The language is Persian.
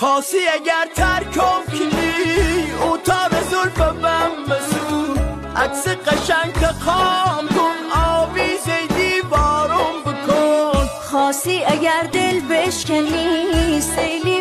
خاصی اگر ترکم کنی اتاق زلف بم مسو عکس قشنگ که خام کن آویزه دیوارم بکن خاصی اگر دل بشکنی سیلی